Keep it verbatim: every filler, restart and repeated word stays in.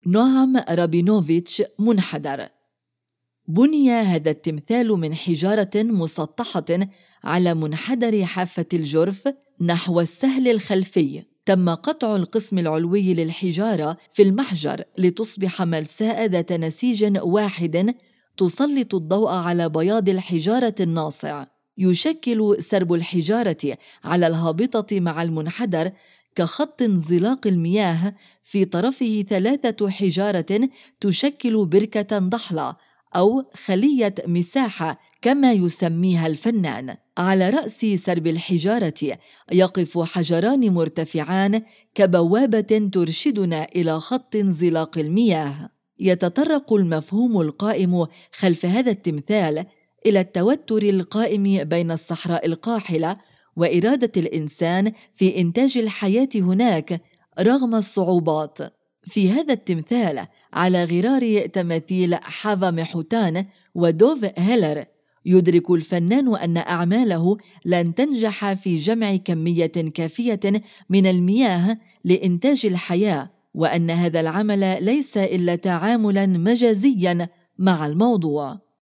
نوام رابينوفيتش منحدر. بني هذا التمثال من حجارة مسطحة على منحدر حافة الجرف نحو السهل الخلفي. تم قطع القسم العلوي للحجارة في المحجر لتصبح ملساء ذات نسيج واحد تسلط الضوء على بياض الحجارة الناصع. يشكل سرب الحجارة على الهابطة مع المنحدر كخط انزلاق المياه في طرفه ثلاثة حجارة تشكل بركة ضحلة أو خلية مساحة كما يسميها الفنان. على رأس سرب الحجارة يقف حجران مرتفعان كبوابة ترشدنا إلى خط انزلاق المياه. يتطرق المفهوم القائم خلف هذا التمثال إلى التوتر القائم بين الصحراء القاحلة وإرادة الإنسان في إنتاج الحياة هناك رغم الصعوبات. في هذا التمثال على غرار تماثيل حافا ميحوتان ودوف هيلر يدرك الفنان أن أعماله لن تنجح في جمع كمية كافية من المياه لإنتاج الحياة، وأن هذا العمل ليس إلا تعاملاً مجازياً مع الموضوع.